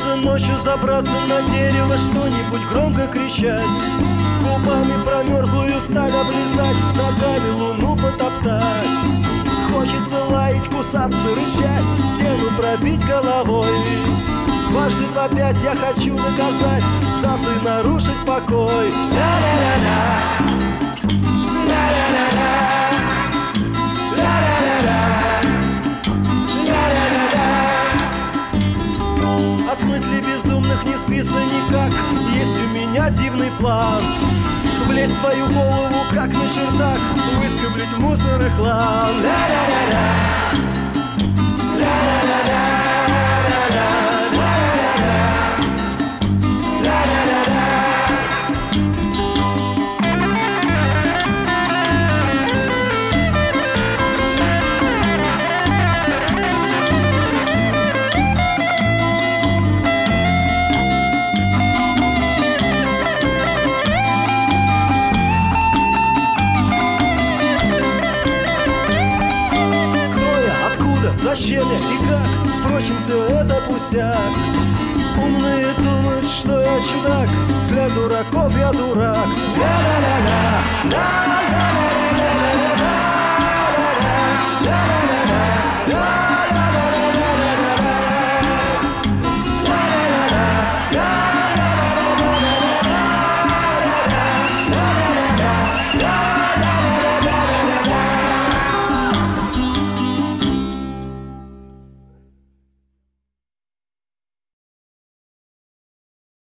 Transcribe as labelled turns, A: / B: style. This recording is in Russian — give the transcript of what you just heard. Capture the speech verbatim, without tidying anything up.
A: Хочется ночью забраться на дерево, что-нибудь громко кричать, губами промерзлую сталь облизать, ногами луну потоптать. Хочется лаять, кусаться, рычать, стену пробить головой. Дважды два пять я хочу наказать, сам ты нарушить покой. Ля-ля-ля-ля, ля-ля-ля-ля, ля-ля-ля-ля, ля-ля-ля-ля. От мыслей безумных не спится никак, есть у меня дивный план. Влезть в свою голову, как на чердак, выскоблить мусор и хлам. Ля-ля-ля-ля, ля-ля-ля-ля. Зачем я и как? Впрочем, все это пустяк. Умные думают, что я чудак, для дураков я дурак. Ля-ля-ля-ля, ля-ля-ля.